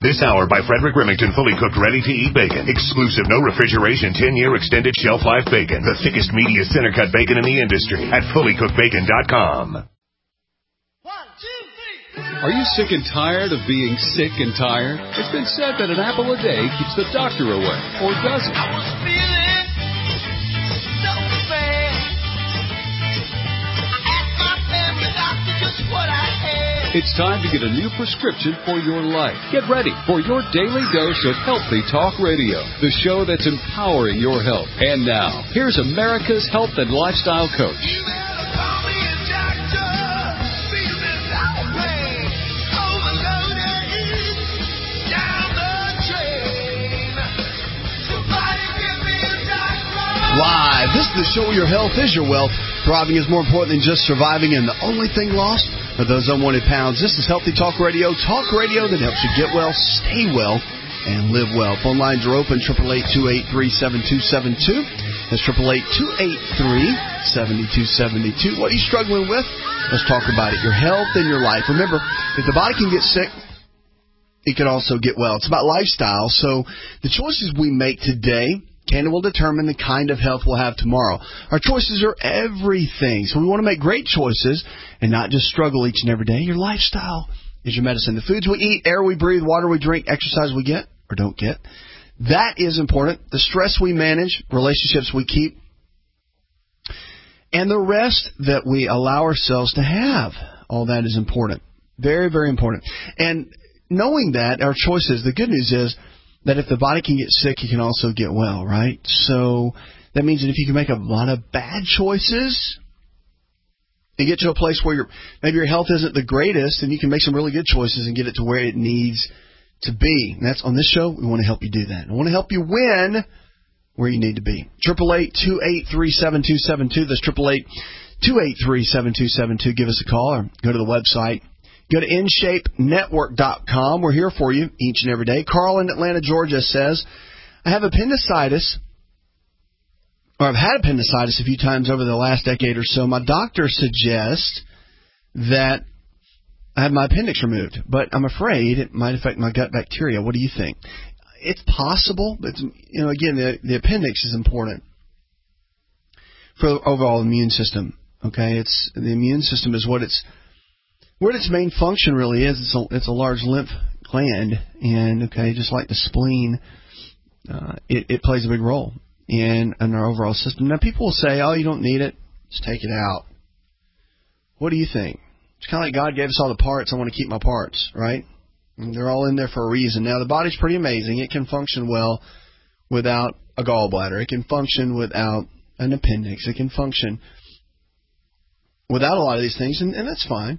This hour by Frederick Remington, fully cooked, ready-to-eat bacon. Exclusive, no refrigeration, 10-year extended shelf life bacon. The thickest, meatiest center-cut bacon in the industry at fullycookedbacon.com. 1, 2, 3. Are you sick and tired of being sick and tired? It's been said that an apple a day keeps the doctor away, or does it? I was feeling so bad. I asked my family doctor just what I had. It's time to get a new prescription for your life. Get ready for your daily dose of Healthy Talk Radio, the show that's empowering your health. And now, here's America's health and lifestyle coach. You better call me a doctor. Feeling lonely, overloaded, down the drain. Somebody give me a doctor. Live. This is the show where your health is your wealth. Thriving is more important than just surviving, and the only thing lost are those unwanted pounds. This is Healthy Talk Radio that helps you get well, stay well, and live well. Phone lines are open, 888-283-7272. That's 888-283-7272. What are you struggling with? Let's talk about it. Your health and your life. Remember, if the body can get sick, it can also get well. It's about lifestyle. So the choices we make today will determine the kind of health we'll have tomorrow. Our choices are everything. So we want to make great choices and not just struggle each and every day. Your lifestyle is your medicine. The foods we eat, air we breathe, water we drink, exercise we get or don't get. That is important. The stress we manage, relationships we keep, and the rest that we allow ourselves to have. All that is important. Very, very important. And knowing that, our choices, the good news is that if the body can get sick, it can also get well, right? So that means that if you can make a lot of bad choices and get to a place where maybe your health isn't the greatest, then you can make some really good choices and get it to where it needs to be. And that's on this show. We want to help you do that. I want to help you win where you need to be. 888-283-7272. That's 888-283-7272. Give us a call or go to the website. Go to InShapeNetwork.com. We're here for you each and every day. Carl in Atlanta, Georgia says, I have appendicitis, or I've had appendicitis a few times over the last decade or so. My doctor suggests that I have my appendix removed, but I'm afraid it might affect my gut bacteria. What do you think? It's possible, but again, the appendix is important for the overall immune system. Okay, the immune system is what its main function really is. It's a large lymph gland, and just like the spleen, it plays a big role in our overall system. Now, people will say, "Oh, you don't need it. Just take it out." What do you think? It's kind of like God gave us all the parts. I want to keep my parts, right? And they're all in there for a reason. Now, the body's pretty amazing. It can function well without a gallbladder. It can function without an appendix. It can function without a lot of these things, and that's fine.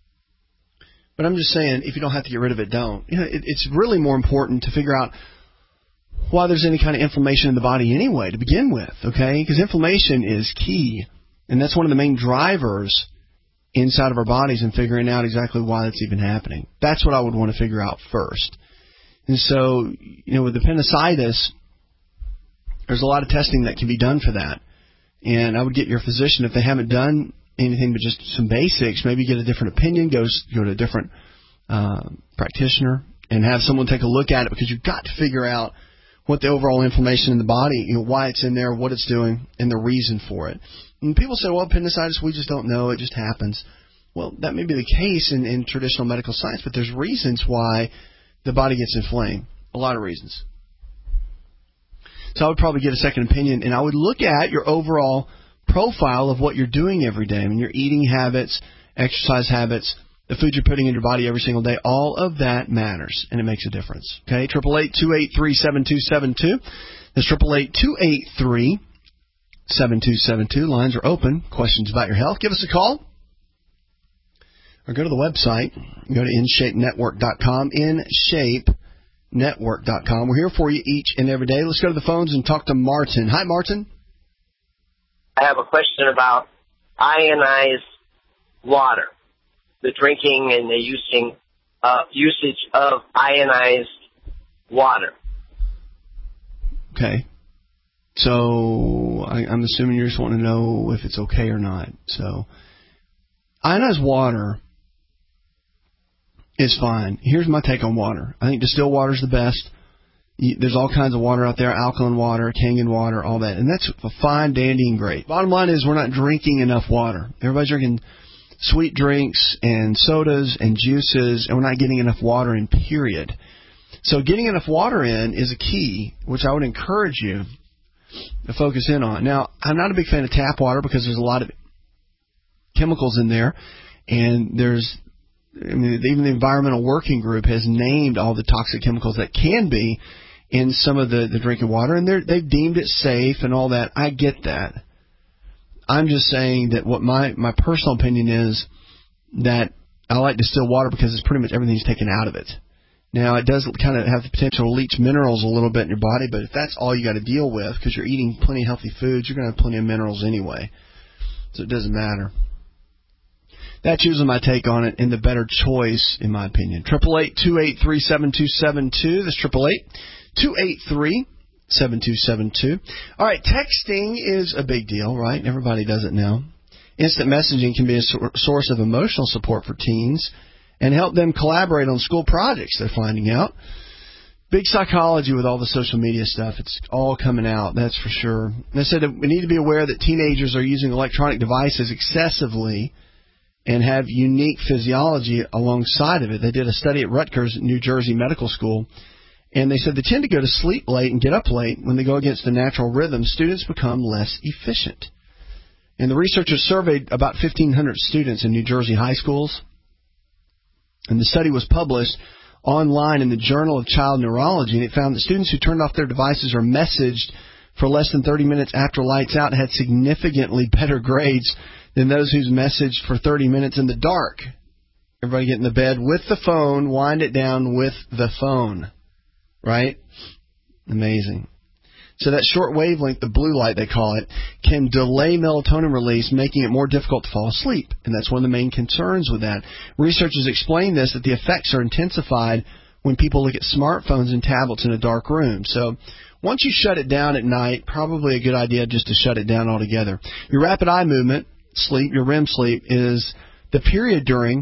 But I'm just saying, if you don't have to get rid of it, don't. It's really more important to figure out why there's any kind of inflammation in the body anyway, to begin with, okay? Because inflammation is key, and that's one of the main drivers inside of our bodies and figuring out exactly why that's even happening. That's what I would want to figure out first. And so, with appendicitis, there's a lot of testing that can be done for that. And I would get your physician, if they haven't done anything but just some basics, maybe get a different opinion, go to a different practitioner, and have someone take a look at it, because you've got to figure out what the overall inflammation in the body, why it's in there, what it's doing, and the reason for it. And people say, well, appendicitis, we just don't know, it just happens. Well, that may be the case in traditional medical science, but there's reasons why the body gets inflamed, a lot of reasons. So I would probably get a second opinion, and I would look at your overall profile of what you're doing every day. I mean, your eating habits, exercise habits, the food you're putting in your body every single day, all of that matters, and it makes a difference. Okay, 888-283-7272. That's 888-283-7272. Lines are open. Questions about your health, give us a call. Or go to the website. Go to InShapeNetwork.com, InShapeNetwork.com. We're here for you each and every day. Let's go to the phones and talk to Martin. Hi, Martin. I have a question about ionized water, the drinking and the usage of ionized water. Okay. So I'm assuming you just want to know if it's okay or not. So ionized water is fine. Here's my take on water. I think distilled water is the best. There's all kinds of water out there, alkaline water, Kangen water, all that. And that's fine, dandy, and great. Bottom line is we're not drinking enough water. Everybody's drinking sweet drinks and sodas and juices, and we're not getting enough water in, period. So getting enough water in is a key, which I would encourage you to focus in on. Now, I'm not a big fan of tap water because there's a lot of chemicals in there, and even the Environmental Working Group has named all the toxic chemicals that can be in some of the drinking water, and they've deemed it safe and all that. I get that. I'm just saying that what my personal opinion is that I like distilled water because it's pretty much everything's taken out of it. Now, it does kind of have the potential to leach minerals a little bit in your body, but if that's all you got to deal with because you're eating plenty of healthy foods, you're going to have plenty of minerals anyway. So it doesn't matter. That's usually my take on it, and the better choice, in my opinion. 888-283-7272. That's 888-283-7272. All right, texting is a big deal, right? Everybody does it now. Instant messaging can be a source of emotional support for teens and help them collaborate on school projects, they're finding out. Big psychology with all the social media stuff. It's all coming out, that's for sure. They said that we need to be aware that teenagers are using electronic devices excessively and have unique physiology alongside of it. They did a study at Rutgers, New Jersey Medical School, and they said they tend to go to sleep late and get up late. When they go against the natural rhythm, students become less efficient. And the researchers surveyed about 1,500 students in New Jersey high schools, and the study was published online in the Journal of Child Neurology, and it found that students who turned off their devices or messaged for less than 30 minutes after lights out had significantly better grades than those who's messaged for 30 minutes in the dark. Everybody get in the bed with the phone, wind it down with the phone. Right? Amazing. So that short wavelength, the blue light they call it, can delay melatonin release, making it more difficult to fall asleep. And that's one of the main concerns with that. Researchers explain this, that the effects are intensified when people look at smartphones and tablets in a dark room. So once you shut it down at night, probably a good idea just to shut it down altogether. Your rapid eye movement, sleep, your REM sleep, is the period during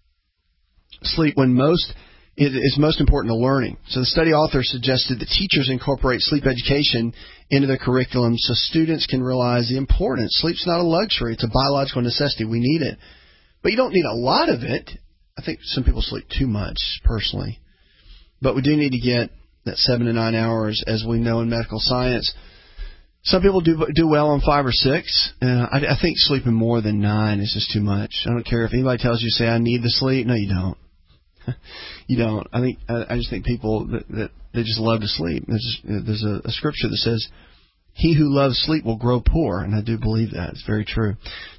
sleep when it is most important to learning. So the study authors suggested that teachers incorporate sleep education into their curriculum so students can realize the importance. Sleep's not a luxury. It's a biological necessity. We need it. But you don't need a lot of it. I think some people sleep too much, personally. But we do need to get that 7 to 9 hours, as we know in medical science. Some people do well on 5 or 6. I think sleeping more than 9 is just too much. I don't care if anybody tells you, say, I need the sleep. No, you don't. You don't. I just think people that they just love to sleep. There's a scripture that says, "He who loves sleep will grow poor," and I do believe that. It's very true.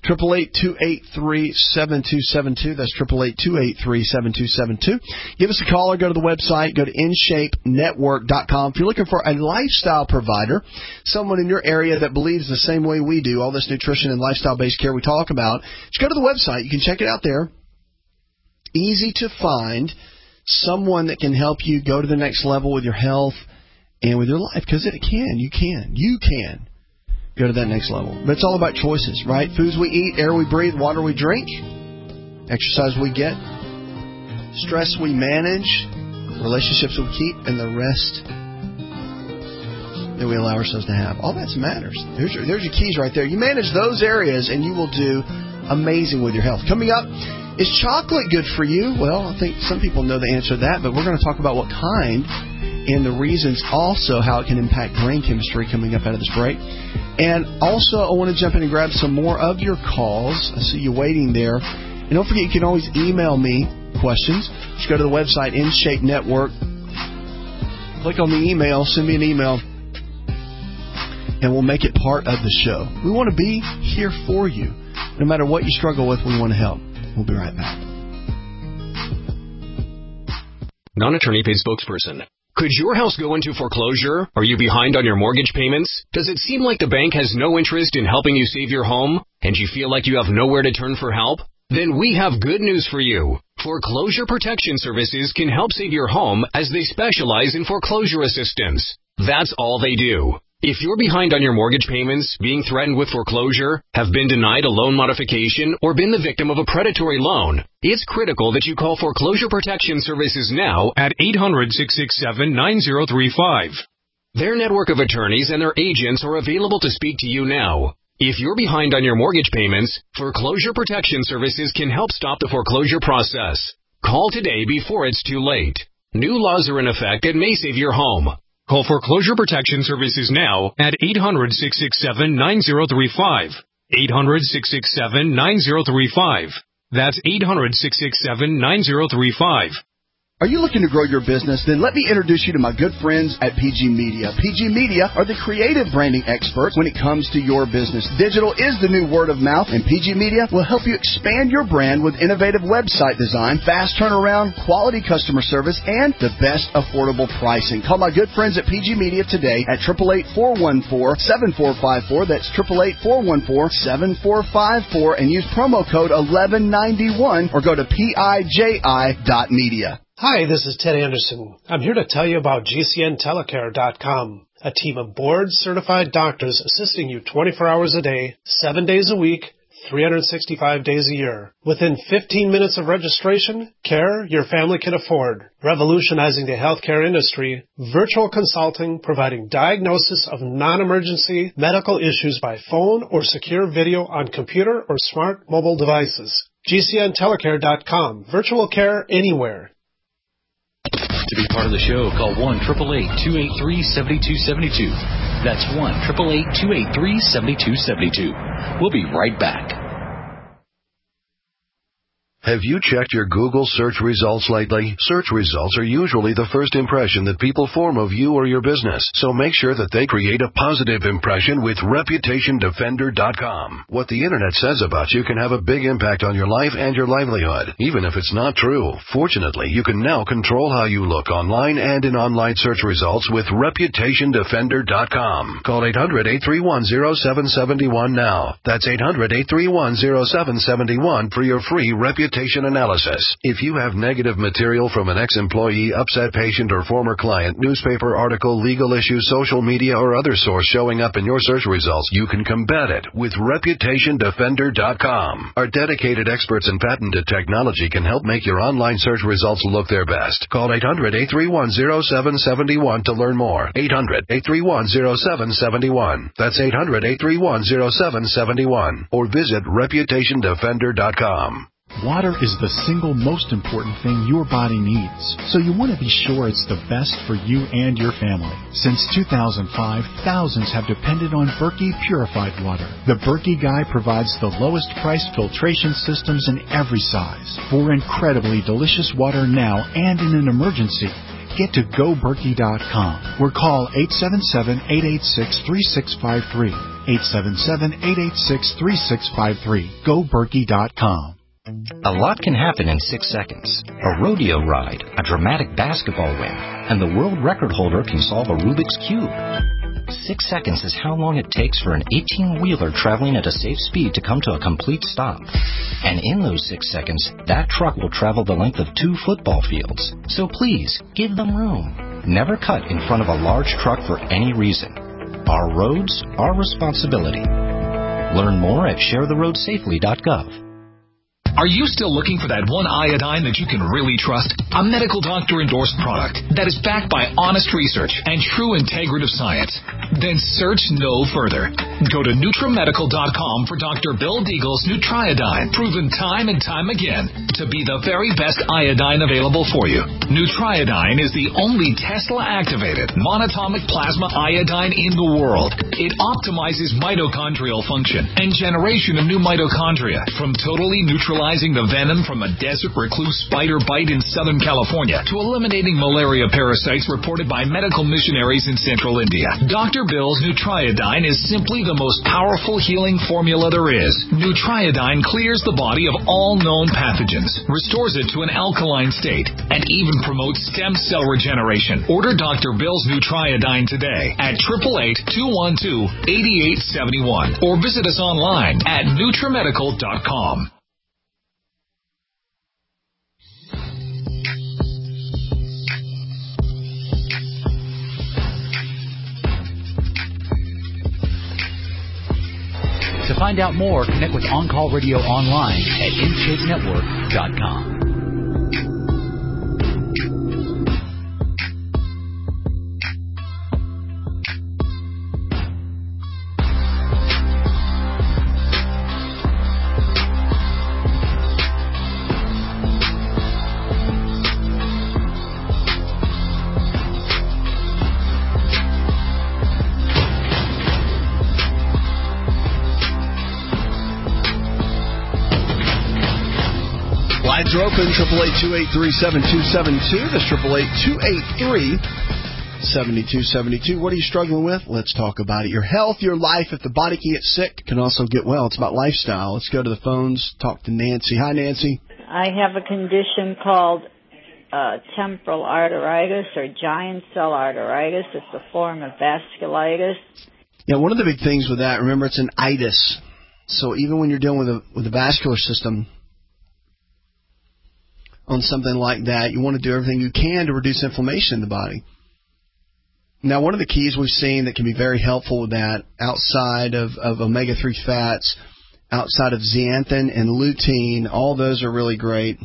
888-283-7272. That's 888-283-7272. Give us a call or go to the website. Go to InShapeNetwork.com. If you're looking for a lifestyle provider, someone in your area that believes the same way we do, all this nutrition and lifestyle-based care we talk about, just go to the website. You can check it out there. Easy to find someone that can help you go to the next level with your health and with your life, because you can go to that next level. But it's all about choices, right? Foods we eat, air we breathe, water we drink, exercise we get, stress we manage, relationships we keep, and the rest that we allow ourselves to have. All that matters. There's your keys right there. You manage those areas and you will do amazing with your health. Coming up, is chocolate good for you? Well, I think some people know the answer to that, but we're going to talk about what kind and the reasons, also how it can impact brain chemistry coming up out of this break. And also, I want to jump in and grab some more of your calls. I see you waiting there. And don't forget, you can always email me questions. Just go to the website, InShape Network. Click on the email, send me an email, and we'll make it part of the show. We want to be here for you. No matter what you struggle with, we want to help. We'll be right back. Non-attorney paid spokesperson. Could your house go into foreclosure? Are you behind on your mortgage payments? Does it seem like the bank has no interest in helping you save your home? And you feel like you have nowhere to turn for help? Then we have good news for you. Foreclosure Protection Services can help save your home as they specialize in foreclosure assistance. That's all they do. If you're behind on your mortgage payments, being threatened with foreclosure, have been denied a loan modification, or been the victim of a predatory loan, it's critical that you call Foreclosure Protection Services now at 800-667-9035. Their network of attorneys and their agents are available to speak to you now. If you're behind on your mortgage payments, Foreclosure Protection Services can help stop the foreclosure process. Call today before it's too late. New laws are in effect that may save your home. Call Foreclosure Protection Services now at 800-667-9035. 800-667-9035. That's 800-667-9035. Are you looking to grow your business? Then let me introduce you to my good friends at PG Media. PG Media are the creative branding experts when it comes to your business. Digital is the new word of mouth, and PG Media will help you expand your brand with innovative website design, fast turnaround, quality customer service, and the best affordable pricing. Call my good friends at PG Media today at 888-414-7454. That's 888-414-7454, and use promo code 1191 or go to PIJI.media. Hi, this is Ted Anderson. I'm here to tell you about GCNTelecare.com, a team of board-certified doctors assisting you 24 hours a day, 7 days a week, 365 days a year. Within 15 minutes of registration, care your family can afford. Revolutionizing the healthcare industry, virtual consulting providing diagnosis of non-emergency medical issues by phone or secure video on computer or smart mobile devices. GCNTelecare.com, virtual care anywhere. To be part of the show, call 1-888-283-7272. That's 1-888-283-7272. We'll be right back. Have you checked your Google search results lately? Search results are usually the first impression that people form of you or your business, so make sure that they create a positive impression with ReputationDefender.com. What the Internet says about you can have a big impact on your life and your livelihood, even if it's not true. Fortunately, you can now control how you look online and in online search results with ReputationDefender.com. Call 800-831-0771 now. That's 800-831-0771 for your free reputation analysis. If you have negative material from an ex-employee, upset patient, or former client, newspaper article, legal issue, social media, or other source showing up in your search results, you can combat it with ReputationDefender.com. Our dedicated experts in patented technology can help make your online search results look their best. Call 800-831-0771 to learn more. 800-831-0771. That's 800-831-0771. Or visit ReputationDefender.com. Water is the single most important thing your body needs, so you want to be sure it's the best for you and your family. Since 2005, thousands have depended on Berkey purified water. The Berkey Guy provides the lowest priced filtration systems in every size for incredibly delicious water now and in an emergency. Get to GoBerkey.com or call 877-886-3653. 877-886-3653. GoBerkey.com. A lot can happen in 6 seconds. A rodeo ride, a dramatic basketball win, and the world record holder can solve a Rubik's Cube. 6 seconds is how long it takes for an 18-wheeler traveling at a safe speed to come to a complete stop. And in those 6 seconds, that truck will travel the length of 2 football fields. So please, give them room. Never cut in front of a large truck for any reason. Our roads, our responsibility. Learn more at sharetheroadsafely.gov. Are you still looking for that one iodine that you can really trust? A medical doctor-endorsed product that is backed by honest research and true integrative science? Then search no further. Go to NutriMedical.com for Dr. Bill Deagle's Nutriodine, proven time and time again to be the very best iodine available for you. Nutriodine is the only Tesla-activated monatomic plasma iodine in the world. It optimizes mitochondrial function and generation of new mitochondria from totally neutralizing the venom from a desert recluse spider bite in Southern California to eliminating malaria parasites reported by medical missionaries in Central India. Dr. Bill's Nutriodine is simply the most powerful healing formula there is. Nutriodine clears the body of all known pathogens, restores it to an alkaline state, and even promotes stem cell regeneration. Order Dr. Bill's Nutriodine today at 888-212-8871 or visit us online at NutriMedical.com. To find out more, connect with On Call Radio online at InShapeNetwork.com. Lines are open, 888-283-7272. That's 888-283-7272. What are you struggling with? Let's talk about it. Your health, your life. If the body can get sick, can also get well. It's about lifestyle. Let's go to the phones, talk to Nancy. Hi, Nancy. I have a condition called temporal arteritis or giant cell arteritis. It's a form of vasculitis. Yeah, one of the big things with that, remember, it's an itis. So even when you're dealing with the vascular system, on something like that, you want to do everything you can to reduce inflammation in the body. Now, one of the keys we've seen that can be very helpful with that, outside of omega-3 fats, outside of zeaxanthin and lutein, all those are really great.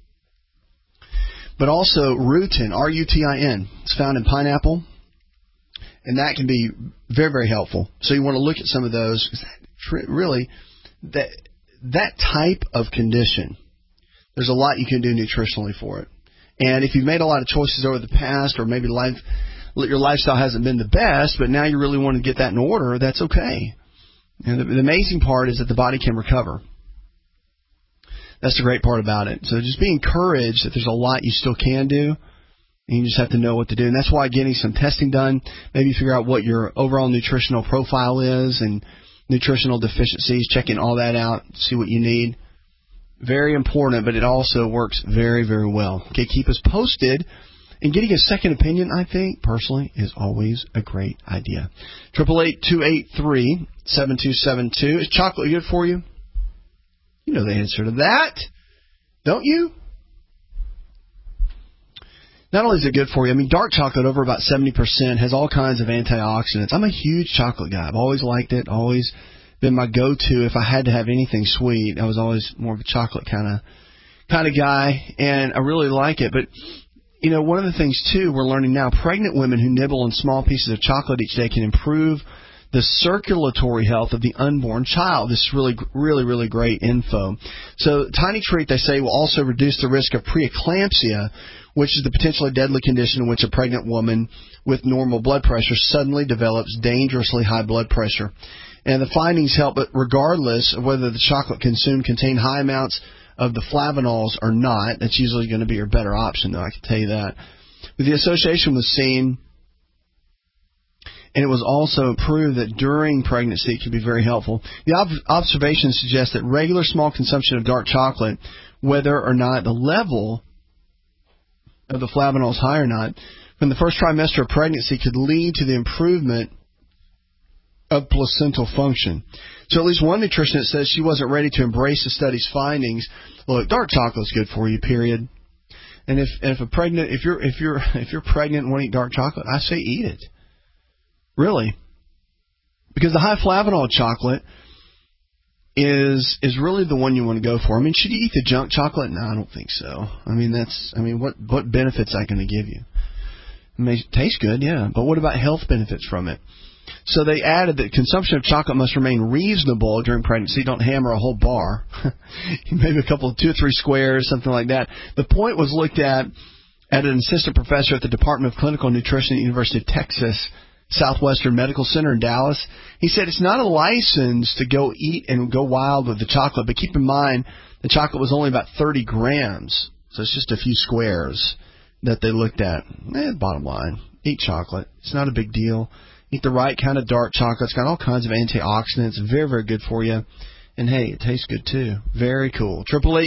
But also rutin, R-U-T-I-N. It's found in pineapple, and that can be very, very helpful. So you want to look at some of those, because really, that type of condition, there's a lot you can do nutritionally for it. And if you've made a lot of choices over the past, or maybe your lifestyle hasn't been the best, but now you really want to get that in order, that's okay. And the amazing part is that the body can recover. That's the great part about it. So just be encouraged that there's a lot you still can do, and you just have to know what to do. And that's why getting some testing done, maybe figure out what your overall nutritional profile is and nutritional deficiencies, checking all that out, see what you need. Very important, but it also works very, very well. Okay, keep us posted. And getting a second opinion, I think, personally, is always a great idea. 888-283-7272. Is chocolate good for you? You know the answer to that, don't you? Not only is it good for you, I mean, dark chocolate, over about 70%, has all kinds of antioxidants. I'm a huge chocolate guy. I've always liked it, always been my go-to. If I had to have anything sweet, I was always more of a chocolate kind of guy, and I really like it. But, you know, one of the things, too, we're learning now, pregnant women who nibble on small pieces of chocolate each day can improve the circulatory health of the unborn child. This is really, really, really great info. So tiny treat, they say, will also reduce the risk of preeclampsia, which is the potentially deadly condition in which a pregnant woman with normal blood pressure suddenly develops dangerously high blood pressure. And the findings help, but regardless of whether the chocolate consumed contain high amounts of the flavanols or not, that's usually going to be your better option, though, I can tell you that. But the association was seen, and it was also proved that during pregnancy it can be very helpful. The observations suggest that regular small consumption of dark chocolate, whether or not the level of the flavanols high or not, from the first trimester of pregnancy could lead to the improvement of placental function. So at least one nutritionist says she wasn't ready to embrace the study's findings. Look, dark chocolate's good for you, period. And if you're pregnant and want to eat dark chocolate, I say eat it. Really. Because the high flavanol chocolate is really the one you want to go for. I mean, should you eat the junk chocolate? No, I don't think so. What benefits is that going to give you? I mean, it tastes good, yeah, but what about health benefits from it? So they added that consumption of chocolate must remain reasonable during pregnancy. Don't hammer a whole bar. Maybe a couple of 2 or 3 squares, something like that. The point was looked at an assistant professor at the Department of Clinical Nutrition at the University of Texas Southwestern Medical Center in Dallas. He said it's not a license to go eat and go wild with the chocolate, but keep in mind the chocolate was only about 30 grams. So it's just a few squares that they looked at. Bottom line, eat chocolate. It's not a big deal. Eat the right kind of dark chocolate. It's got all kinds of antioxidants. Very, very good for you. And, hey, it tastes good, too. Very cool.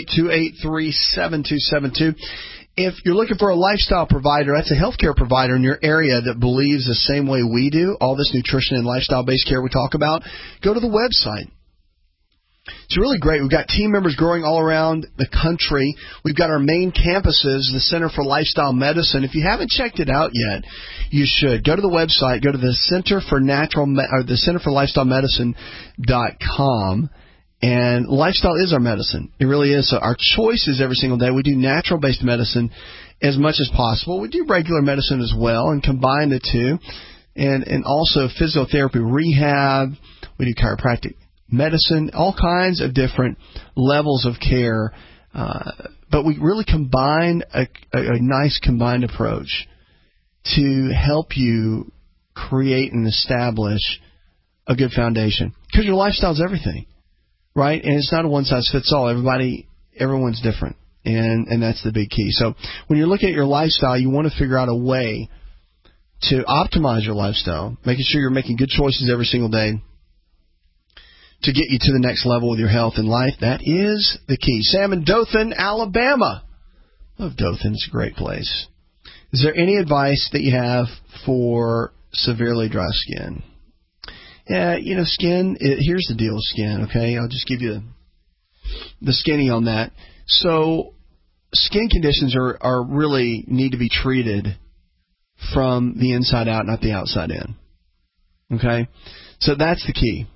888-283-7272. If you're looking for a lifestyle provider, that's a healthcare provider in your area that believes the same way we do, all this nutrition and lifestyle-based care we talk about, go to the website. It's really great. We've got team members growing all around the country. We've got our main campuses, the Center for Lifestyle Medicine. If you haven't checked it out yet, you should. Go to the website. Go to the Center for Lifestyle Medicine.com. And lifestyle is our medicine. It really is. So our choices every single day. We do natural-based medicine as much as possible. We do regular medicine as well and combine the two. And also physiotherapy, rehab. We do chiropractic medicine, all kinds of different levels of care. But we really combine a nice combined approach to help you create and establish a good foundation. Because your lifestyle is everything, right? And it's not a one-size-fits-all. Everyone's different, and that's the big key. So when you're looking at your lifestyle, you want to figure out a way to optimize your lifestyle, making sure you're making good choices every single day to get you to the next level with your health and life. That is the key. Sam in Dothan, Alabama. Love Dothan. It's a great place. Is there any advice that you have for severely dry skin? Yeah, skin, here's the deal with skin, okay? I'll just give you the skinny on that. So skin conditions are really need to be treated from the inside out, not the outside in. Okay? So that's the key.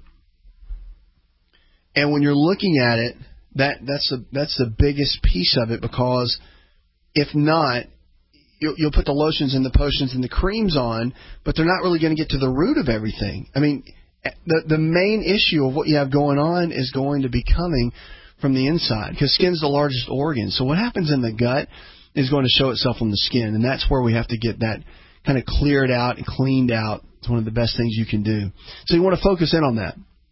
And when you're looking at it, that's the biggest piece of it, because if not, you'll put the lotions and the potions and the creams on, but they're not really going to get to the root of everything. I mean, the main issue of what you have going on is going to be coming from the inside, because skin's the largest organ. So what happens in the gut is going to show itself on the skin, and that's where we have to get that kind of cleared out and cleaned out. It's one of the best things you can do. So you want to focus in on that.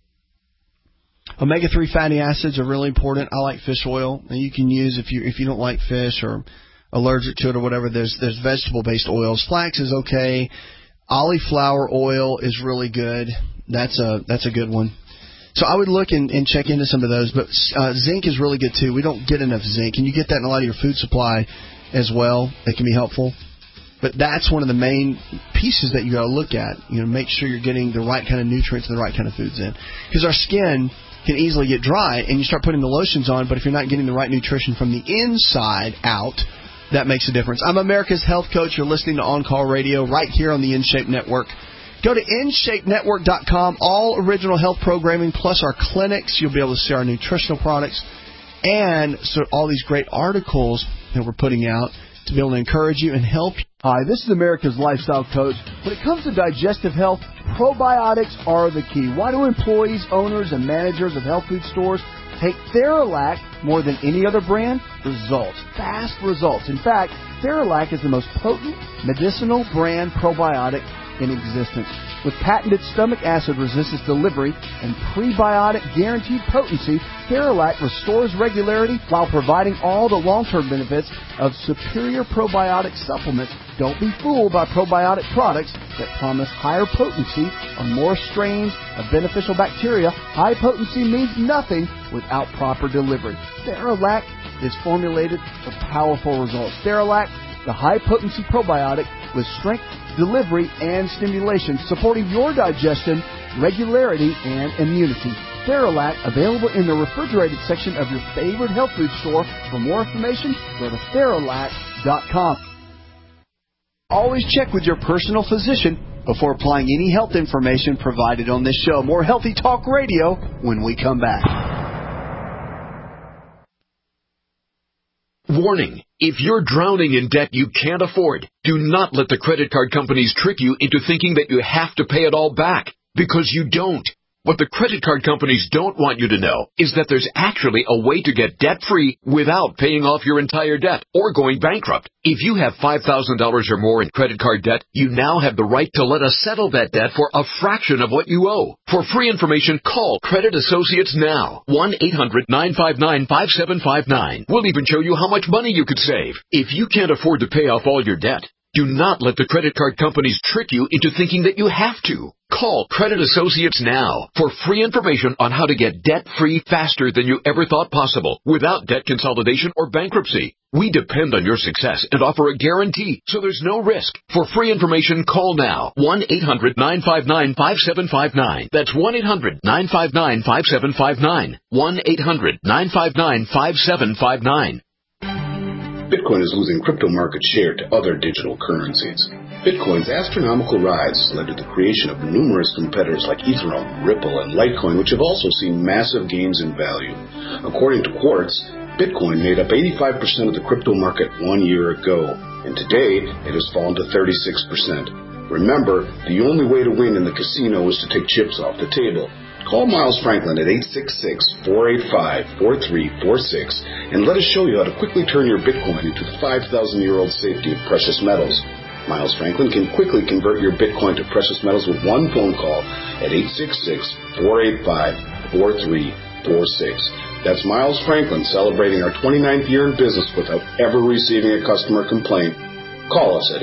Omega-3 fatty acids are really important. I like fish oil, and you can use if you don't like fish or allergic to it or whatever. There's vegetable-based oils. Flax is okay. Cauliflower oil is really good. That's a good one. So I would look and check into some of those. But zinc is really good too. We don't get enough zinc, and you get that in a lot of your food supply as well. That can be helpful. But that's one of the main pieces that you got to look at. Make sure you're getting the right kind of nutrients and the right kind of foods in, because our skin can easily get dry, and you start putting the lotions on, but if you're not getting the right nutrition from the inside out, that makes a difference. I'm America's Health Coach. You're listening to On Call Radio right here on the InShape Network. Go to InShapeNetwork.com. All original health programming plus our clinics. You'll be able to see our nutritional products and so all these great articles that we're putting out to be able to encourage you and help you. Hi, this is America's Lifestyle Coach. When it comes to digestive health, probiotics are the key. Why do employees, owners, and managers of health food stores take Theralac more than any other brand? Results. Fast results. In fact, Theralac is the most potent medicinal brand probiotic in existence. With patented stomach acid resistance delivery and prebiotic guaranteed potency, Theralac restores regularity while providing all the long-term benefits of superior probiotic supplements. Don't be fooled by probiotic products that promise higher potency on more strains of beneficial bacteria. High potency means nothing without proper delivery. Theralac is formulated for powerful results. Theralac, the high-potency probiotic with strength, delivery, and stimulation, supporting your digestion, regularity, and immunity. Theralac, available in the refrigerated section of your favorite health food store. For more information, go to Theralac.com. Always check with your personal physician before applying any health information provided on this show. More Healthy Talk Radio when we come back. Warning. If you're drowning in debt you can't afford, do not let the credit card companies trick you into thinking that you have to pay it all back, because you don't. What the credit card companies don't want you to know is that there's actually a way to get debt-free without paying off your entire debt or going bankrupt. If you have $5,000 or more in credit card debt, you now have the right to let us settle that debt for a fraction of what you owe. For free information, call Credit Associates now. 1-800-959-5759. We'll even show you how much money you could save. If you can't afford to pay off all your debt, do not let the credit card companies trick you into thinking that you have to. Call Credit Associates now for free information on how to get debt-free faster than you ever thought possible without debt consolidation or bankruptcy. We depend on your success and offer a guarantee, so there's no risk. For free information, call now. 1-800-959-5759. That's 1-800-959-5759. 1-800-959-5759. Bitcoin is losing crypto market share to other digital currencies. Bitcoin's astronomical rise has led to the creation of numerous competitors like Ethereum, Ripple, and Litecoin, which have also seen massive gains in value. According to Quartz, Bitcoin made up 85% of the crypto market 1 year ago, and today it has fallen to 36%. Remember, the only way to win in the casino is to take chips off the table. Call Miles Franklin at 866-485-4346 and let us show you how to quickly turn your Bitcoin into the 5,000-year-old safety of precious metals. Miles Franklin can quickly convert your Bitcoin to precious metals with one phone call at 866-485-4346. That's Miles Franklin celebrating our 29th year in business without ever receiving a customer complaint. Call us at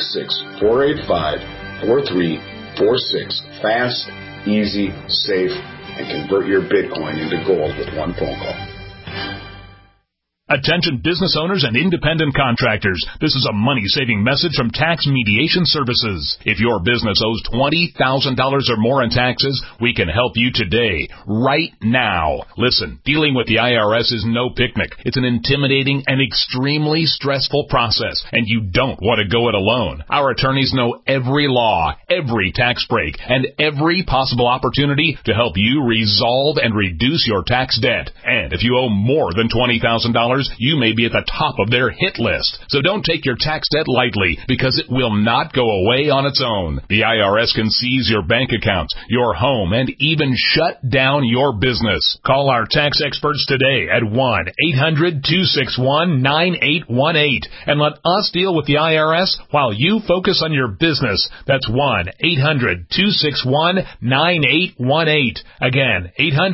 866-485-4346. Fast, easy, safe, and convert your Bitcoin into gold with one phone call. Attention business owners and independent contractors. This is a money-saving message from Tax Mediation Services. If your business owes $20,000 or more in taxes, we can help you today, right now. Listen, dealing with the IRS is no picnic. It's an intimidating and extremely stressful process, and you don't want to go it alone. Our attorneys know every law, every tax break, and every possible opportunity to help you resolve and reduce your tax debt. And if you owe more than $20,000, you may be at the top of their hit list. So don't take your tax debt lightly, because it will not go away on its own. The IRS can seize your bank accounts, your home, and even shut down your business. Call our tax experts today at 1-800-261-9818 and let us deal with the IRS while you focus on your business. That's 1-800-261-9818. Again,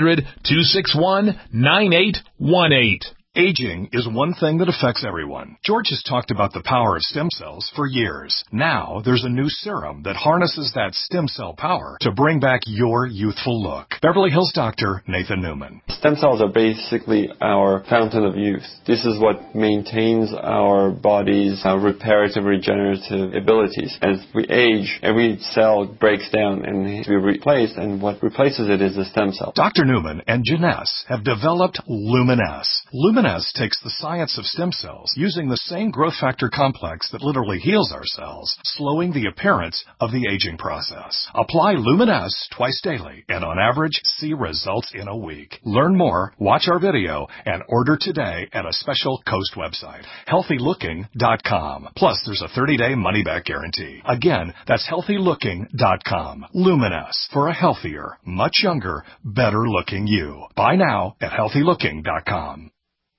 800-261-9818. Aging is one thing that affects everyone. George has talked about the power of stem cells for years. Now, there's a new serum that harnesses that stem cell power to bring back your youthful look. Beverly Hills doctor Nathan Newman. Stem cells are basically our fountain of youth. This is what maintains our body's reparative, regenerative abilities. As we age, every cell breaks down and needs to be replaced, and what replaces it is the stem cell. Dr. Newman and Janess have developed Luminess. Luminess takes the science of stem cells using the same growth factor complex that literally heals our cells, slowing the appearance of the aging process. Apply Luminess twice daily and on average see results in a week. Learn more, watch our video, and order today at a special Coast website, healthylooking.com. Plus, there's a 30-day money-back guarantee. Again, that's healthylooking.com. Luminess, for a healthier, much younger, better-looking you. Buy now at healthylooking.com.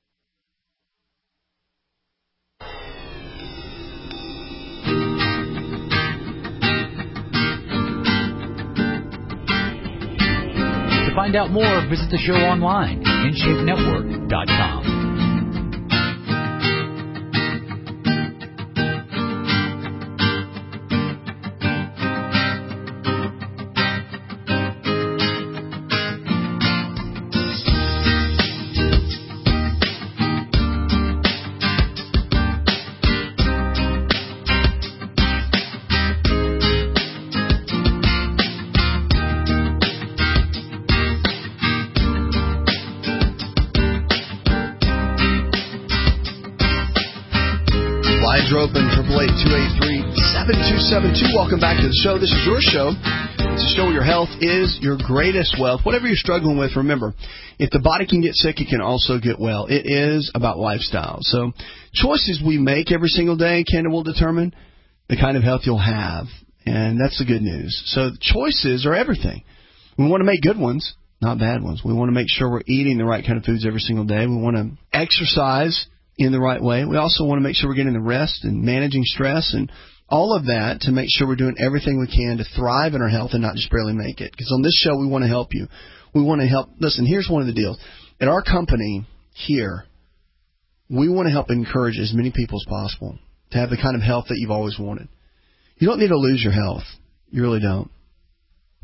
To find out more, visit the show online at InShapeNetwork.com. Open 888-283-7272. Welcome back to the show. This is your show. It's a show where your health is your greatest wealth. Whatever you're struggling with, remember, if the body can get sick, it can also get well. It is about lifestyle. So choices we make every single day will determine the kind of health you'll have. And that's the good news. So choices are everything. We want to make good ones, not bad ones. We want to make sure we're eating the right kind of foods every single day. We want to exercise in the right way. We also want to make sure we're getting the rest and managing stress and all of that to make sure we're doing everything we can to thrive in our health and not just barely make it. Because on this show, we want to help you. We want to help. Listen, here's one of the deals. At our company here, we want to help encourage as many people as possible to have the kind of health that you've always wanted. You don't need to lose your health. You really don't.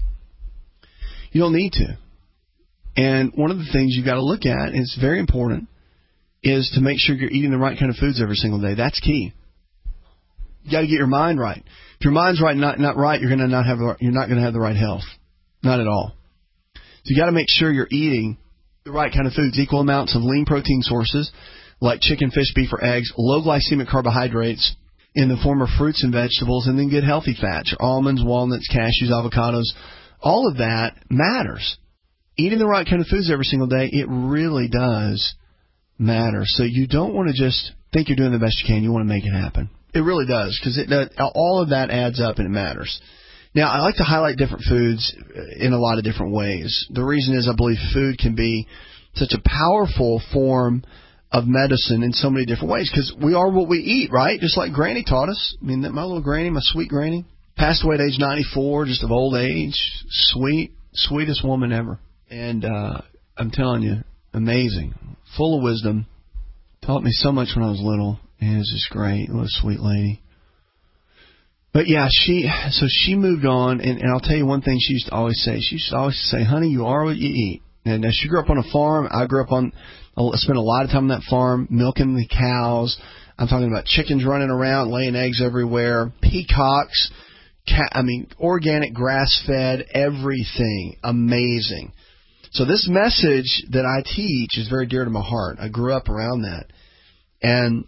You don't need to. And one of the things you've got to look at, and it's very important, is to make sure you're eating the right kind of foods every single day. That's key. You got to get your mind right. If your mind's right, not right, you're not going to have the right health. Not at all. So you got to make sure you're eating the right kind of foods, equal amounts of lean protein sources like chicken, fish, beef, or eggs, low glycemic carbohydrates in the form of fruits and vegetables, and then good healthy fats, your almonds, walnuts, cashews, avocados. All of that matters. Eating the right kind of foods every single day, it really does matter. So you don't want to just think you're doing the best you can. You want to make it happen. It really does, because all of that adds up and it matters. Now, I like to highlight different foods in a lot of different ways. The reason is I believe food can be such a powerful form of medicine in so many different ways, because we are what we eat, right? Just like Granny taught us. I mean, my little Granny, my sweet Granny, passed away at age 94, just of old age. Sweetest woman ever. And I'm telling you, amazing. Full of wisdom. Taught me so much when I was little. And it was just great. What a sweet lady. But yeah, she moved on, and I'll tell you one thing she used to always say. She used to always say, honey, you are what you eat. And she grew up on a farm. I spent a lot of time on that farm, milking the cows. I'm talking about chickens running around, laying eggs everywhere, peacocks, organic grass-fed, everything. Amazing. So this message that I teach is very dear to my heart. I grew up around that. And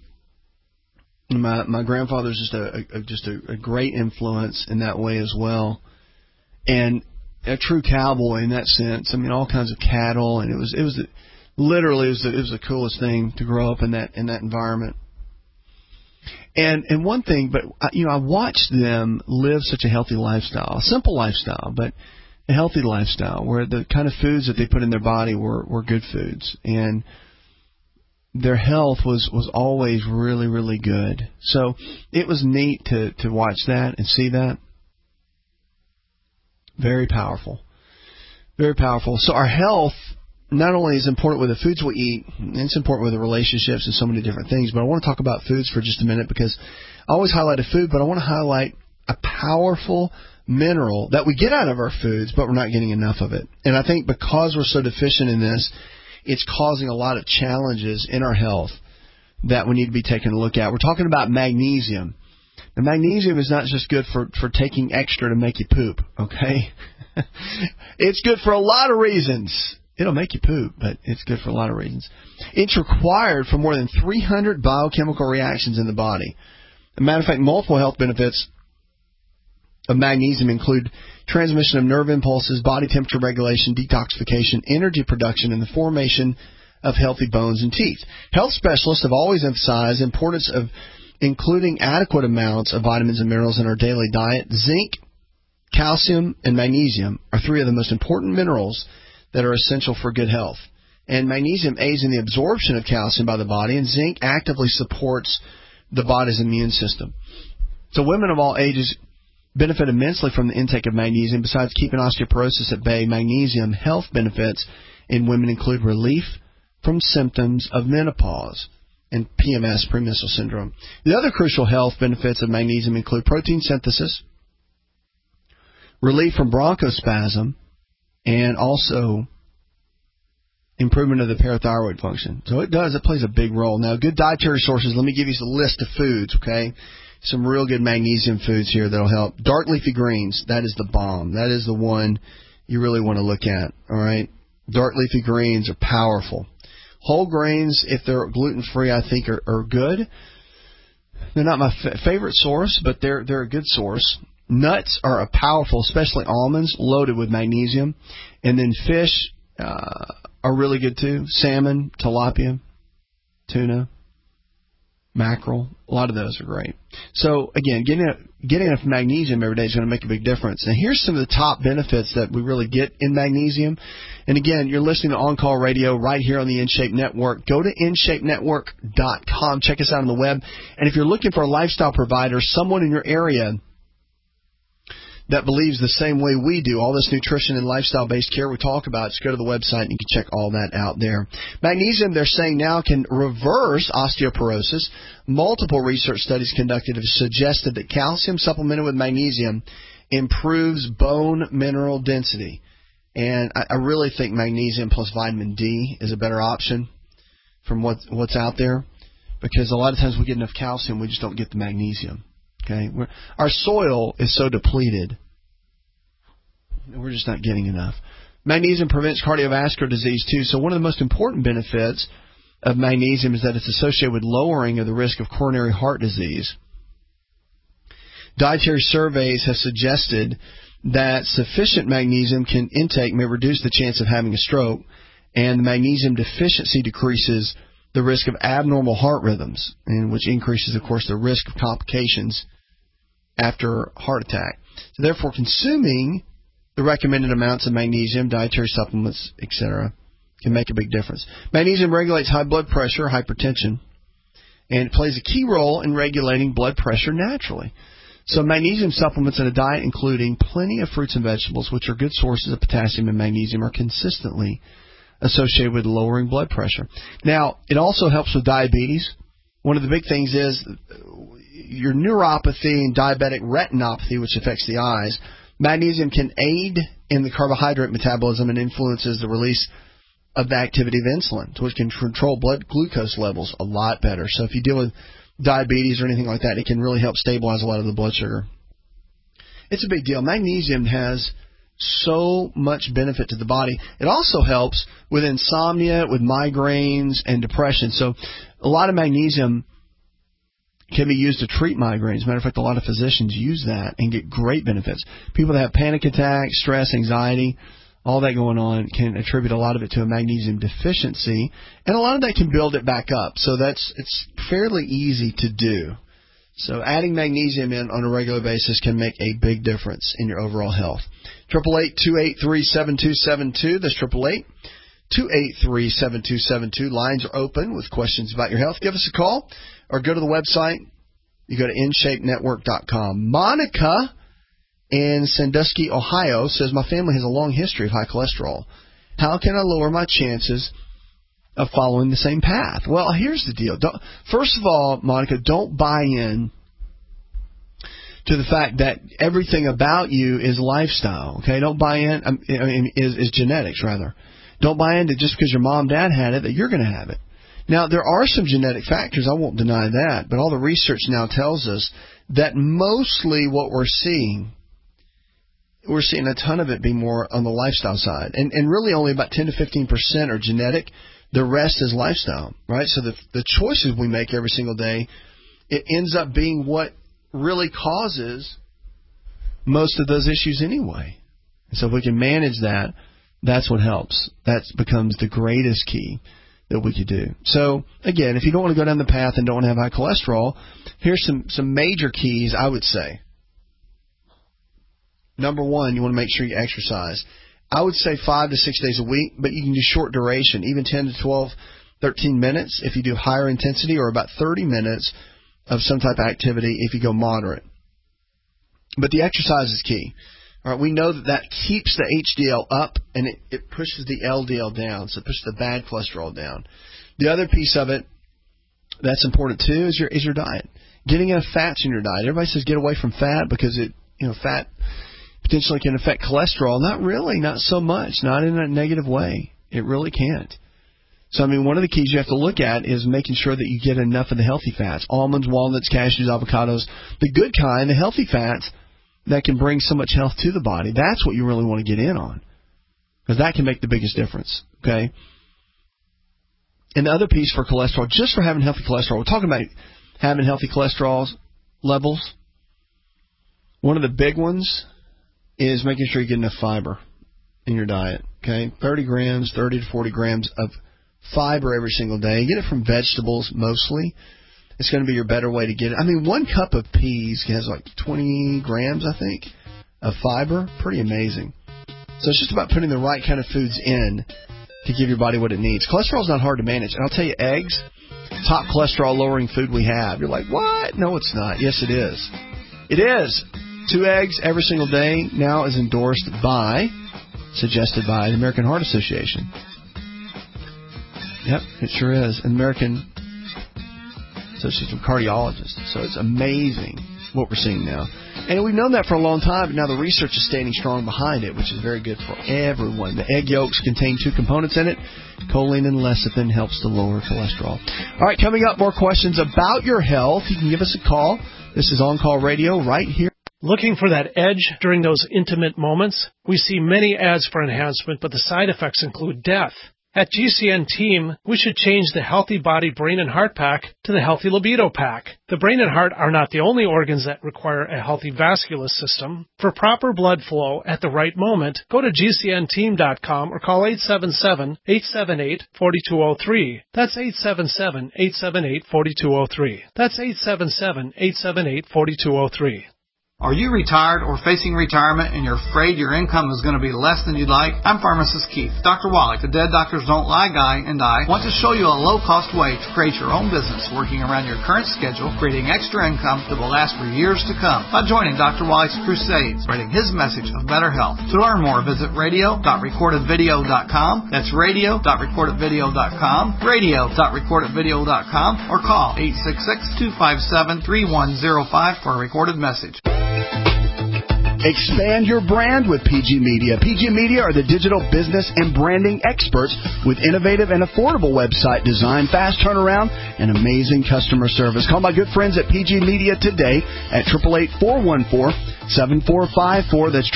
my grandfather's just a great influence in that way as well. And a true cowboy in that sense. I mean, all kinds of cattle, and it was the coolest thing to grow up in that environment. And one thing, but I watched them live such a healthy lifestyle, a simple lifestyle, but a healthy lifestyle where the kind of foods that they put in their body were good foods, and their health was always really, really good. So it was neat to watch that and see that. Very powerful. Very powerful. So our health not only is important with the foods we eat, it's important with the relationships and so many different things, but I want to talk about foods for just a minute, because I always highlight a food, but I want to highlight a powerful mineral that we get out of our foods, but we're not getting enough of it. And I think because we're so deficient in this, it's causing a lot of challenges in our health that we need to be taking a look at. We're talking about magnesium. And magnesium is not just good for taking extra to make you poop, okay? It's good for a lot of reasons. It'll make you poop, but it's good for a lot of reasons. It's required for more than 300 biochemical reactions in the body. As a matter of fact, multiple health benefits of magnesium include transmission of nerve impulses, body temperature regulation, detoxification, energy production, and the formation of healthy bones and teeth. Health specialists have always emphasized the importance of including adequate amounts of vitamins and minerals in our daily diet. Zinc, calcium, and magnesium are three of the most important minerals that are essential for good health. And magnesium aids in the absorption of calcium by the body, and zinc actively supports the body's immune system. So women of all ages benefit immensely from the intake of magnesium. Besides keeping osteoporosis at bay, magnesium health benefits in women include relief from symptoms of menopause and PMS, premenstrual syndrome. The other crucial health benefits of magnesium include protein synthesis, relief from bronchospasm, and also improvement of the parathyroid function. So it plays a big role. Now, good dietary sources, let me give you a list of foods, okay? Some real good magnesium foods here that'll help. Dark leafy greens, that is the bomb. That is the one you really want to look at, all right? Dark leafy greens are powerful. Whole grains, if they're gluten-free, I think are good. They're not my favorite source, but they're a good source. Nuts are a powerful, especially almonds, loaded with magnesium. And then fish are really good too. Salmon, tilapia, tuna, mackerel, a lot of those are great. So again, getting enough magnesium every day is going to make a big difference. Now here's some of the top benefits that we really get in magnesium. And again, you're listening to On Call Radio right here on the InShape Network. Go to InShapeNetwork.com. Check us out on the web. And if you're looking for a lifestyle provider, someone in your area that believes the same way we do, all this nutrition and lifestyle-based care we talk about, just go to the website and you can check all that out there. Magnesium, they're saying now, can reverse osteoporosis. Multiple research studies conducted have suggested that calcium supplemented with magnesium improves bone mineral density And I really think magnesium plus vitamin D is a better option from what's out there, because a lot of times we get enough calcium, we just don't get the magnesium. Okay, our soil is so depleted, we're just not getting enough. Magnesium prevents cardiovascular disease too. So one of the most important benefits of magnesium is that it's associated with lowering of the risk of coronary heart disease. Dietary surveys have suggested that sufficient magnesium intake may reduce the chance of having a stroke, and the magnesium deficiency decreases the risk of abnormal heart rhythms, and which increases, of course, the risk of complications after heart attack. So therefore, consuming the recommended amounts of magnesium, dietary supplements, etc., can make a big difference. Magnesium regulates high blood pressure, hypertension, and it plays a key role in regulating blood pressure naturally. So magnesium supplements in a diet, including plenty of fruits and vegetables, which are good sources of potassium and magnesium, are consistently associated with lowering blood pressure. Now, it also helps with diabetes. One of the big things is your neuropathy and diabetic retinopathy, which affects the eyes. Magnesium can aid in the carbohydrate metabolism and influences the release of the activity of insulin, which can control blood glucose levels a lot better. So if you deal with diabetes or anything like that, it can really help stabilize a lot of the blood sugar. It's a big deal. Magnesium has so much benefit to the body. It also helps with insomnia, with migraines, and depression. So a lot of magnesium can be used to treat migraines. As a matter of fact, a lot of physicians use that and get great benefits. People that have panic attacks, stress, anxiety, all that going on can attribute a lot of it to a magnesium deficiency, and a lot of that can build it back up. So it's fairly easy to do. So adding magnesium in on a regular basis can make a big difference in your overall health. 888-283-7272. That's 888-283-7272. Lines are open with questions about your health. Give us a call or go to the website. You go to InShapeNetwork.com. Monica in Sandusky, Ohio, says, my family has a long history of high cholesterol. How can I lower my chances of following the same path? Well, here's the deal. First of all, Monica, don't buy in to the fact that everything about you is lifestyle. Okay, don't buy in. Is genetics rather. Don't buy into just because your mom and dad had it that you're going to have it. Now, there are some genetic factors. I won't deny that, but all the research now tells us that mostly what we're seeing a ton of it be more on the lifestyle side. And really only about 10 to 15% are genetic. The rest is lifestyle, right? So the choices we make every single day, it ends up being what really causes most of those issues anyway. And so if we can manage that, that's what helps. That becomes the greatest key that we could do. So, again, if you don't want to go down the path and don't want to have high cholesterol, here's some major keys I would say. Number one, you want to make sure you exercise. I would say 5 to 6 days a week, but you can do short duration, even 10 to 12, 13 minutes if you do higher intensity, or about 30 minutes of some type of activity if you go moderate. But the exercise is key. All right, we know that keeps the HDL up and it pushes the LDL down, so it pushes the bad cholesterol down. The other piece of it that's important too is your diet. Getting enough fats in your diet. Everybody says get away from fat because fat potentially can affect cholesterol. Not really, not so much, not in a negative way. It really can't. So, one of the keys you have to look at is making sure that you get enough of the healthy fats. Almonds, walnuts, cashews, avocados, the good kind, the healthy fats that can bring so much health to the body. That's what you really want to get in on, because that can make the biggest difference, okay? And the other piece for cholesterol, just for having healthy cholesterol, we're talking about having healthy cholesterol levels. One of the big ones is making sure you get enough fiber in your diet, okay? 30 to 40 grams of fiber every single day. Get it from vegetables mostly. It's going to be your better way to get it. 1 cup of peas has like 20 grams, I think, of fiber. Pretty amazing. So it's just about putting the right kind of foods in to give your body what it needs. Cholesterol is not hard to manage. And I'll tell you, eggs, top cholesterol-lowering food we have. You're like, what? No, it's not. Yes, it is. It is. 2 eggs every single day now is suggested by the American Heart Association. Yep, it sure is. American Association of Cardiologists. So it's amazing what we're seeing now. And we've known that for a long time, but now the research is standing strong behind it, which is very good for everyone. The egg yolks contain 2 components in it. Choline and lecithin helps to lower cholesterol. All right, coming up, more questions about your health. You can give us a call. This is On Call Radio right here. Looking for that edge during those intimate moments? We see many ads for enhancement, but the side effects include death. At GCN Team, we should change the Healthy Body, Brain, and Heart Pack to the Healthy Libido Pack. The brain and heart are not the only organs that require a healthy vascular system. For proper blood flow at the right moment, go to GCNteam.com or call 877-878-4203. That's 877-878-4203. That's 877-878-4203. Are you retired or facing retirement and you're afraid your income is going to be less than you'd like? I'm Pharmacist Keith. Dr. Wallach, the Dead Doctors Don't Lie guy, and I want to show you a low-cost way to create your own business working around your current schedule, creating extra income that will last for years to come by joining Dr. Wallach's crusades, spreading his message of better health. To learn more, visit radio.recordedvideo.com. That's radio.recordedvideo.com, radio.recordedvideo.com, or call 866-257-3105 for a recorded message. Expand your brand with PG Media. PG Media are the digital business and branding experts with innovative and affordable website design, fast turnaround, and amazing customer service. Call my good friends at PG Media today at 888-414-7454. That's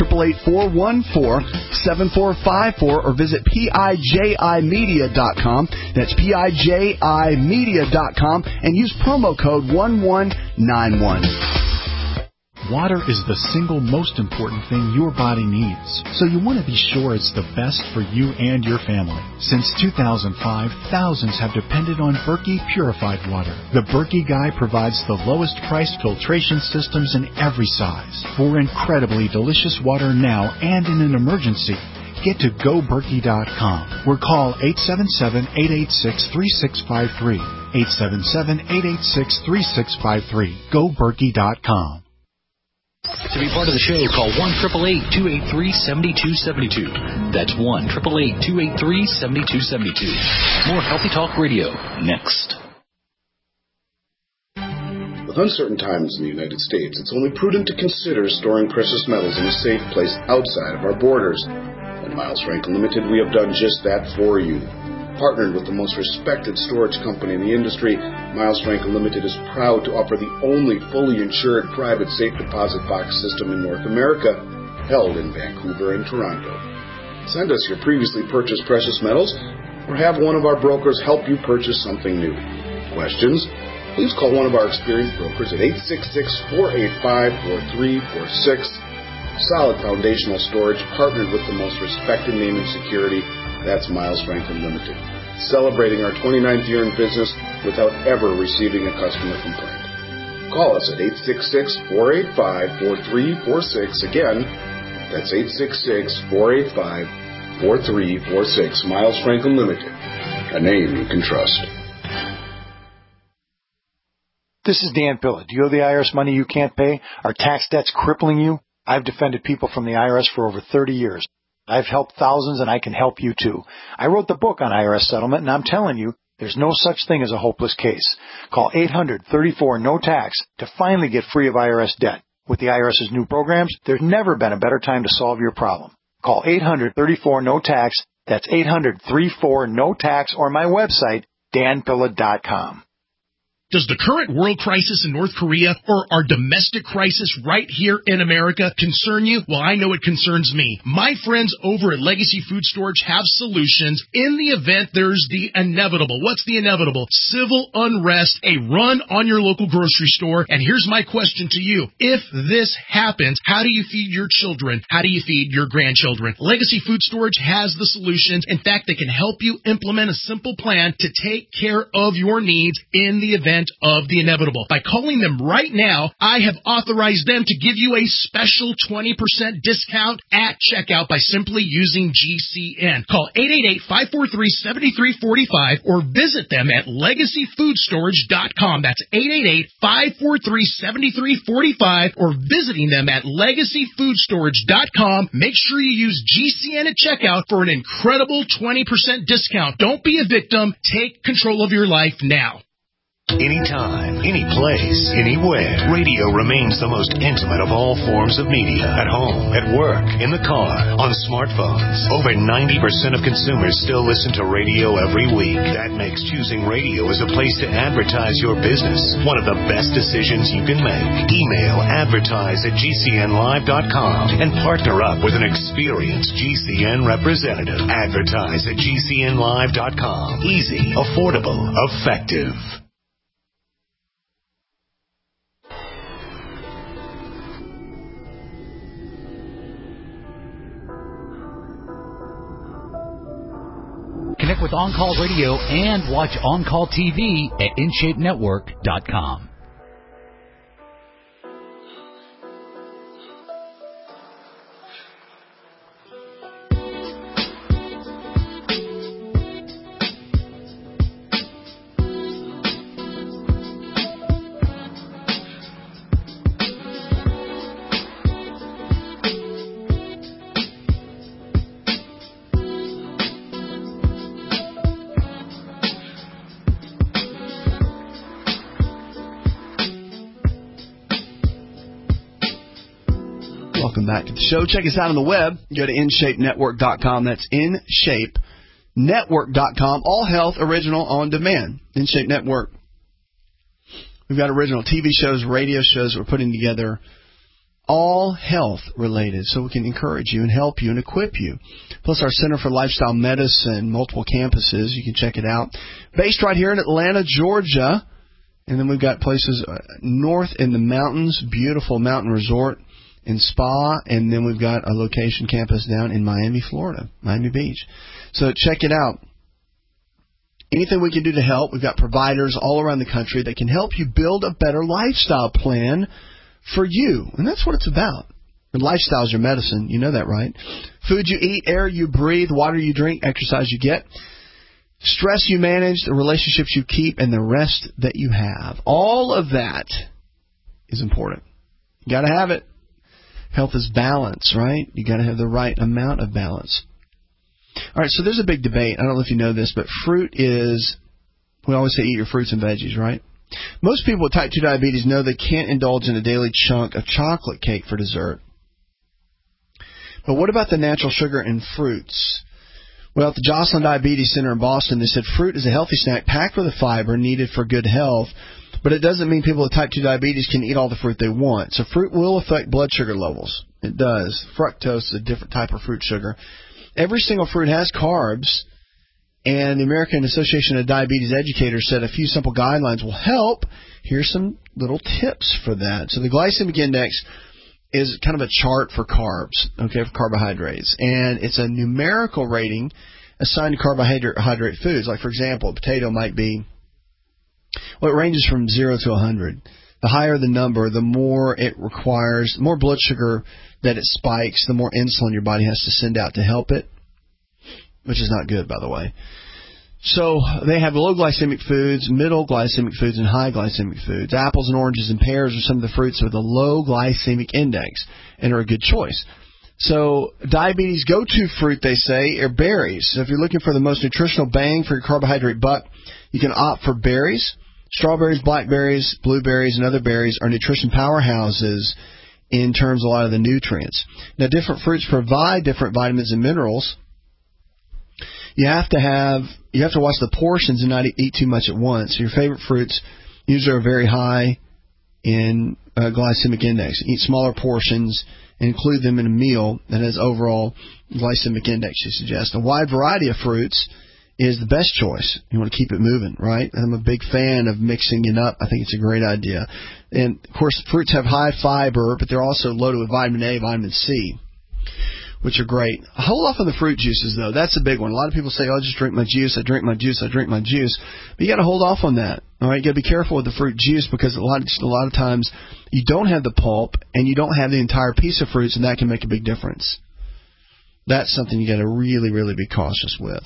888-414-7454, or visit PIJImedia.com. That's PIJImedia.com, and use promo code 1191. Water is the single most important thing your body needs, so you want to be sure it's the best for you and your family. Since 2005, thousands have depended on Berkey purified water. The Berkey Guy provides the lowest priced filtration systems in every size. For incredibly delicious water now and in an emergency, get to GoBerkey.com or call 877-886-3653. 877-886-3653. GoBerkey.com. To be part of the show, call 1-888-283-7272. That's 1-888-283-7272. More Healthy Talk Radio next. With uncertain times in the United States, it's only prudent to consider storing precious metals in a safe place outside of our borders. At Miles Franklin Limited, we have done just that for you. Partnered with the most respected storage company in the industry, Miles Franklin Limited is proud to offer the only fully insured private safe deposit box system in North America, held in Vancouver and Toronto. Send us your previously purchased precious metals, or have one of our brokers help you purchase something new. Questions? Please call one of our experienced brokers at 866-485-4346. Solid foundational storage, partnered with the most respected name in security. That's Miles Franklin Limited, celebrating our 29th year in business without ever receiving a customer complaint. Call us at 866-485-4346. Again, that's 866-485-4346. Miles Franklin Limited, a name you can trust. This is Dan Pilla. Do you owe the IRS money you can't pay? Are tax debts crippling you? I've defended people from the IRS for over 30 years. I've helped thousands, and I can help you too. I wrote the book on IRS settlement, and I'm telling you, there's no such thing as a hopeless case. Call 800-34-NO-TAX to finally get free of IRS debt. With the IRS's new programs, there's never been a better time to solve your problem. Call 800-34-NO-TAX. That's 800-34-NO-TAX, or my website, danpilla.com. Does the current world crisis in North Korea or our domestic crisis right here in America concern you? Well, I know it concerns me. My friends over at Legacy Food Storage have solutions in the event there's the inevitable. What's the inevitable? Civil unrest, a run on your local grocery store. And here's my question to you. If this happens, how do you feed your children? How do you feed your grandchildren? Legacy Food Storage has the solutions. In fact, they can help you implement a simple plan to take care of your needs in the event of the inevitable. By calling them right now, I have authorized them to give you a special 20% discount at checkout by simply using GCN. Call 888-543-7345 or visit them at LegacyFoodStorage.com. That's 888-543-7345 or visiting them at LegacyFoodStorage.com. Make sure you use GCN at checkout for an incredible 20% discount. Don't be a victim. Take control of your life now. Anytime, any place, anywhere. Radio remains the most intimate of all forms of media. At home, at work, in the car, on smartphones. Over 90% of consumers still listen to radio every week. That makes choosing radio as a place to advertise your business one of the best decisions you can make. Email advertise@gcnlive.com and partner up with an experienced GCN representative. Advertise@gcnlive.com. Easy, affordable, effective. Connect with On Call Radio and watch On Call TV at InShapeNetwork.com. Welcome back to the show. Check us out on the web. Go to InShapeNetwork.com. That's InShapeNetwork.com. All health, original, on demand. InShape Network. We've got original TV shows, radio shows we're putting together, all health related, so we can encourage you and help you and equip you. Plus our Center for Lifestyle Medicine, multiple campuses. You can check it out. Based right here in Atlanta, Georgia. And then we've got places north in the mountains, beautiful mountain resort and spa, and then we've got a location campus down in Miami, Florida, Miami Beach. So check it out. Anything we can do to help, we've got providers all around the country that can help you build a better lifestyle plan for you. And that's what it's about. Your lifestyle is your medicine. You know that, right? Food you eat, air you breathe, water you drink, exercise you get, stress you manage, the relationships you keep, and the rest that you have. All of that is important. You got to have it. Health is balance, right? You got to have the right amount of balance. All right, so there's a big debate. I don't know if you know this, but fruit is, we always say eat your fruits and veggies, right? Most people with type 2 diabetes know they can't indulge in a daily chunk of chocolate cake for dessert. But what about the natural sugar in fruits? Well, at the Joslin Diabetes Center in Boston, they said fruit is a healthy snack packed with the fiber needed for good health. But it doesn't mean people with type 2 diabetes can eat all the fruit they want. So fruit will affect blood sugar levels. It does. Fructose is a different type of fruit sugar. Every single fruit has carbs, and the American Association of Diabetes Educators said a few simple guidelines will help. Here's some little tips for that. So the glycemic index is kind of a chart for carbs, okay, for carbohydrates. And it's a numerical rating assigned to carbohydrate foods. Like, for example, a potato might be, well, it ranges from 0 to 100. The higher the number, the more it requires, the more blood sugar that it spikes, the more insulin your body has to send out to help it, which is not good, by the way. So they have low glycemic foods, middle glycemic foods, and high glycemic foods. Apples and oranges and pears are some of the fruits with a low glycemic index and are a good choice. So diabetes go-to fruit, they say, are berries. So if you're looking for the most nutritional bang for your carbohydrate buck, you can opt for berries. Strawberries, blackberries, blueberries, and other berries are nutrition powerhouses in terms of a lot of the nutrients. Now, different fruits provide different vitamins and minerals. You have to watch the portions and not eat too much at once. So your favorite fruits usually are very high in glycemic index. Eat smaller portions and include them in a meal that has overall glycemic index, you suggest. A wide variety of fruits is the best choice. You want to keep it moving, right? And I'm a big fan of mixing it up. I think it's a great idea. And, of course, fruits have high fiber, but they're also loaded with vitamin A, vitamin C, which are great. Hold off on the fruit juices, though. That's a big one. A lot of people say, oh, just drink my juice, I drink my juice, I drink my juice. But you got to hold off on that. All right, you got to be careful with the fruit juice because a lot of times you don't have the pulp and you don't have the entire piece of fruits, and that can make a big difference. That's something you got to really, really be cautious with.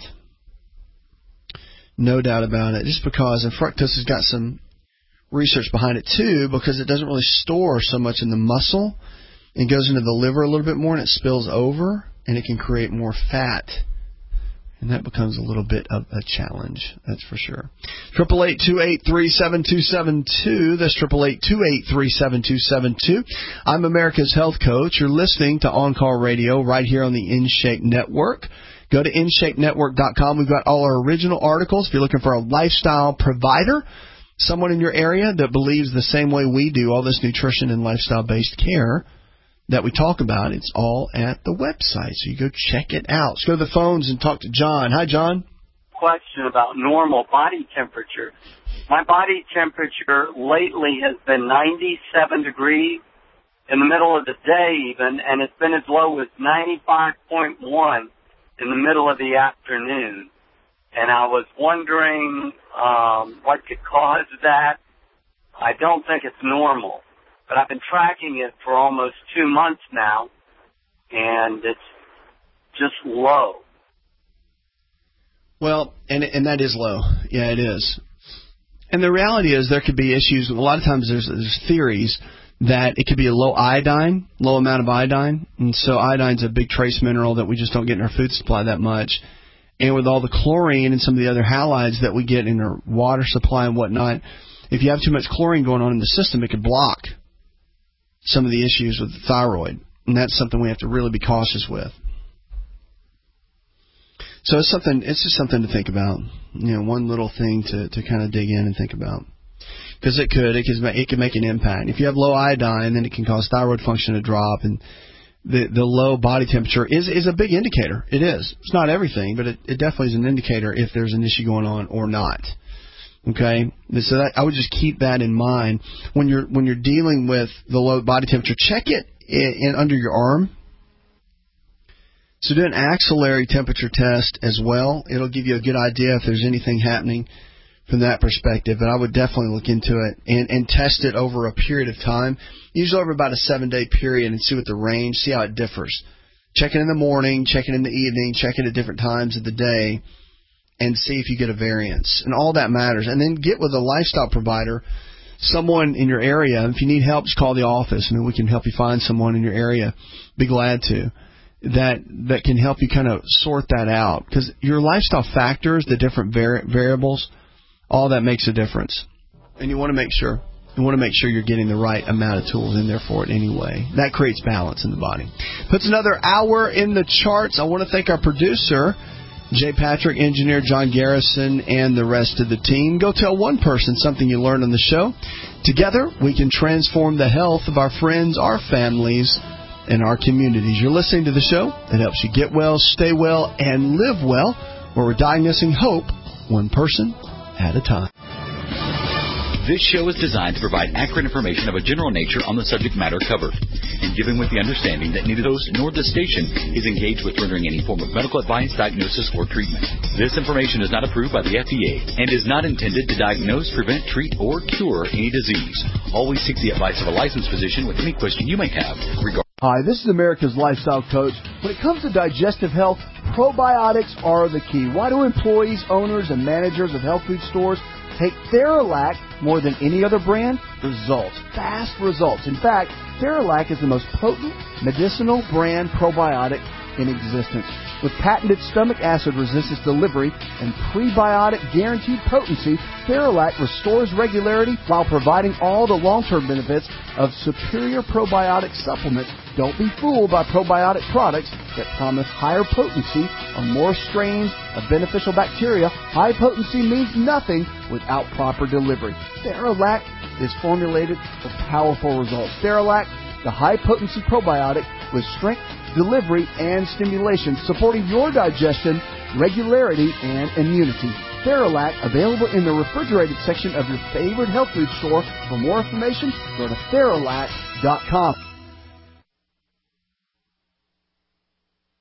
No doubt about it. Just because, and fructose has got some research behind it too, because it doesn't really store so much in the muscle. It goes into the liver a little bit more and it spills over, and it can create more fat. And that becomes a little bit of a challenge, that's for sure. 888-283-7272. That's 888-283-7272. I'm America's Health Coach. You're listening to On Call Radio right here on the InShape Network. Go to InShapeNetwork.com. We've got all our original articles. If you're looking for a lifestyle provider, someone in your area that believes the same way we do, all this nutrition and lifestyle-based care that we talk about, it's all at the website. So you go check it out. Let's go to the phones and talk to John. Hi, John. Question about normal body temperature. My body temperature lately has been 97 degrees in the middle of the day even, and it's been as low as 95.1 in the middle of the afternoon. And I was wondering what could cause that. I don't think it's normal. But I've been tracking it for almost 2 months now, and it's just low. Well, and that is low. Yeah, it is. And the reality is there could be issues. A lot of times there's theories that it could be a low amount of iodine. And so iodine's a big trace mineral that we just don't get in our food supply that much. And with all the chlorine and some of the other halides that we get in our water supply and whatnot, if you have too much chlorine going on in the system, it could block some of the issues with the thyroid, and that's something we have to really be cautious with. So it's just something to think about. One little thing to kind of dig in and think about, because it could make an impact. If you have low iodine, then it can cause thyroid function to drop, and the low body temperature is a big indicator. It is. It's not everything, but it definitely is an indicator if there's an issue going on or not. Okay, so I would just keep that in mind when you're dealing with the low body temperature. Check it in under your arm. So do an axillary temperature test as well. It'll give you a good idea if there's anything happening from that perspective. But I would definitely look into it and test it over a period of time, usually over about a 7-day period, and see what the range, see how it differs. Check it in the morning, check it in the evening, check it at different times of the day, and see if you get a variance. And all that matters. And then get with a lifestyle provider, someone in your area. If you need help, just call the office. I mean, we can help you find someone in your area. Be glad to. That can help you kind of sort that out. Because your lifestyle factors, the different variables, all that makes a difference. And you want to make sure you're getting the right amount of tools in there for it anyway. That creates balance in the body. Puts another hour in the charts. I want to thank our producer, Jay Patrick, engineer John Garrison, and the rest of the team. Go tell one person something you learned on the show. Together, we can transform the health of our friends, our families, and our communities. You're listening to the show that helps you get well, stay well, and live well, where we're diagnosing hope one person at a time. This show is designed to provide accurate information of a general nature on the subject matter covered, and given with the understanding that neither the host nor the station is engaged with rendering any form of medical advice, diagnosis, or treatment. This information is not approved by the FDA and is not intended to diagnose, prevent, treat, or cure any disease. Always seek the advice of a licensed physician with any question you may have regarding. Hi, this is America's Lifestyle Coach. When it comes to digestive health, probiotics are the key. Why do employees, owners, and managers of health food stores take Theralac more than any other brand? Results. Fast results. In fact, Theralac is the most potent medicinal brand probiotic in existence. With patented stomach acid resistance delivery and prebiotic guaranteed potency, Theralac restores regularity while providing all the long-term benefits of superior probiotic supplements. Don't be fooled by probiotic products that promise higher potency or more strains of beneficial bacteria. High potency means nothing without proper delivery. Theralac is formulated for powerful results. Theralac, the high-potency probiotic with strength, delivery, and stimulation, supporting your digestion, regularity, and immunity. Theralac, available in the refrigerated section of your favorite health food store. For more information, go to Theralac.com.